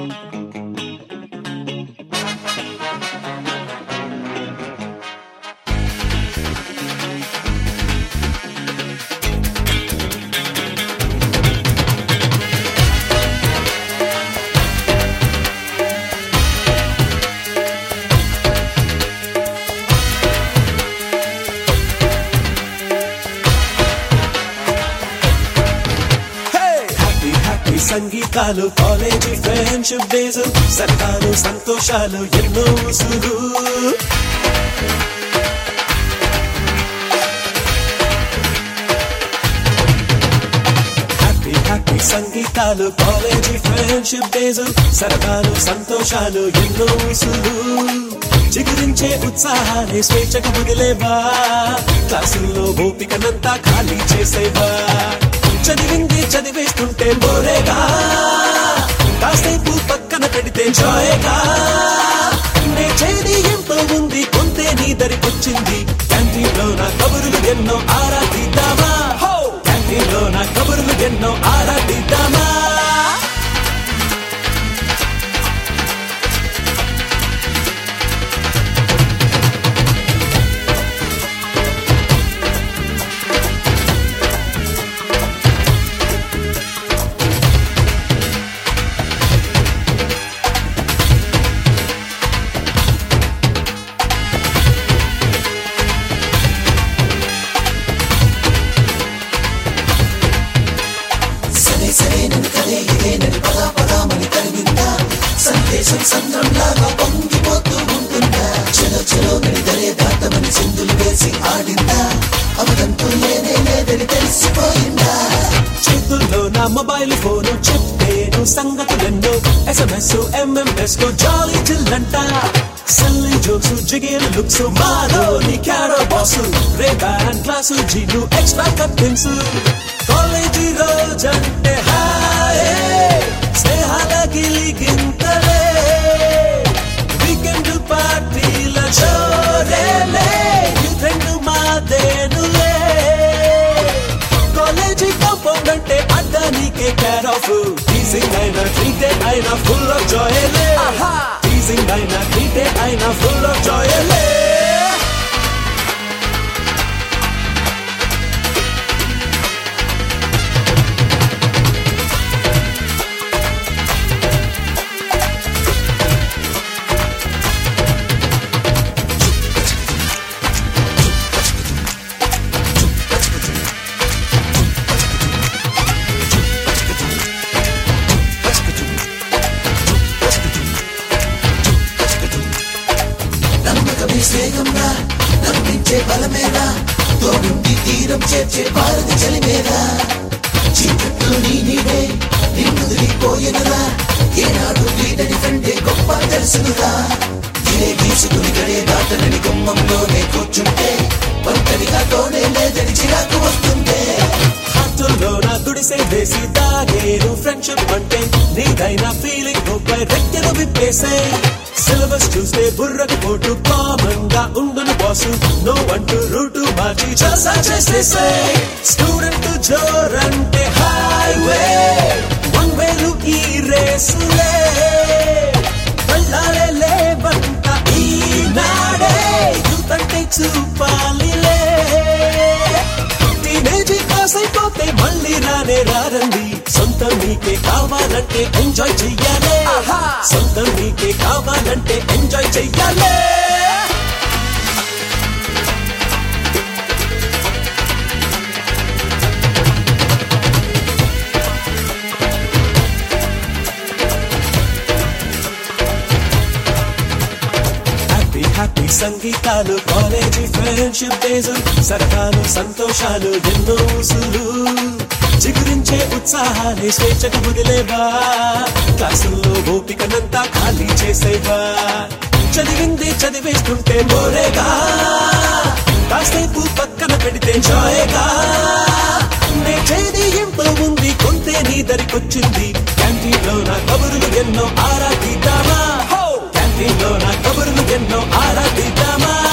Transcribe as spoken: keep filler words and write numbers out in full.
సంగీతాలు college friendship days సరదాలు సంతోషాలు ఎన్నో ఊసులు హ్యాపీ హ్యాపీ సంగీతాలు కాలేజీ ఫ్రెండ్షిప్ డేస్ సరదాలు సంతోషాలు ఎన్నో ఊసులు చిగురించే ఉత్సాహాన్ని స్వేచ్ఛకు వదిలేవా క్లాసుల్లో ఓపికనంతా ఖాళీ చేసేవా చదివింది చదివేస్తుంటే బోరేగా కాసేపు పక్కన పెడితే జాయేగా నేర్చేది ఎంతో ఉంది కొంతే నీ దరికొచ్చింది క్యాంటీన్ లో నా కబుర్లు ఎన్నో ఆరాధిద్దామా క్యాంటీన్ లో నా కబుర్లు ఎన్నో ఆరాధిద్దామా సందేశం సంద్రంలాగా పొంగిపోతూ ఉంటుందా చలో చలో గడిదలే దాటమని సింధులు వేసి ఆడిందా అవదంటూ లేనే లేదని తెలిసిపోయిందా చేతుల్లో నా మొబైల్ ఫోను చెప్పేను సంగతులెన్నో ఎస్ఎంఎస్ ఎంఎంఎస్ లో జాలీ చిల్లంట సల్లి జోక్స్ జిగేలు లుక్స్ మాలో నీ క్యారో బాసు రేబాన్ క్లాసు జీలు ఎక్స్ట్రా కట్టిన్స్ కాలేజీ రోజంటే హాయ్ స్నేహాల గిలిగింతలే వీకెండ్ పార్టీల జోరేలే ఫ్రెండ్ మాదేనులే కాలేజీ కాంపౌండ్ అంటే అడ్డా నీకే కేర్ ఆఫ్ టీజింగ్ అయినా ట్రీటే అయినా ఫుల్ ఆఫ్ జాయేలే టీజింగ్ అయినా ట్రీటే అయినా ఫుల్ ఆఫ్ జాయేలే స్నేహంగా నమ్మించే బలమేరా తోడుండి తీరం చేర్చే భారతి చలిమేరా చీకట్లో నీ నీడే నిన్నుదిరిపోయేనురా ఏనాడు వీడని కంటే గొప్ప తెలుసునురా ఇదే గీసుకుని గడే దాటనని గుమ్మంలోనే కూర్చుంటే ఒంటరిగా తోడే లేదని చిరాకు వస్తుందే హార్టుల్లో నా గుడిసే వేసి దాగేరు ఫ్రెండ్షిప్ అంటే నీదైనా ఫీలింగ్ పై రెక్కలు విప్పేసే సిలబస్ చూస్తే బుర్రకు పోటు కామన్ గా ఉండును బాసు నో అంటూ రూటు మార్చి జల్సా చేసేసే స్టూడెంట్ జోరంటే హైవే వన్ వేలు ఈ రేసులే వెళ్ళాలే లేవంట ఈనాడే యూత్ అంటే చూపాలిలే టీనేజీ పాస్ అయిపోతే మళ్ళీ రానే రారండి సొంతం నీకే కావాలంటే ఎంజాయ్ చెయ్యాలే సొంతం నీకే కావాలంటే ఎంజాయ్ చెయ్యాలే హ్యాపీ హ్యాపీ సంగీతాలు కాలేజీ ఫ్రెండ్షిప్ డేస్ సరదాలు సంతోషాలు ఎన్నో ఊసులు చిగురించే ఉత్సాహాన్ని స్వేచ్ఛకు వదిలేవా క్లాసుల్లో ఓపికనంతా ఖాళీ చేసేవా చదివింది చదివేస్తుంటే బోరేగా కాసేపు పక్కన పెడితే జాయేగా నేర్చేది ఎంతో ఉంది కొంతే నీ దరికొచ్చింది క్యాంటీన్ లో నా కబుర్లు ఎన్నో ఆరాధిద్దామా క్యాంటీన్ లో నా కబుర్లు ఎన్నో ఆరాధిద్దామా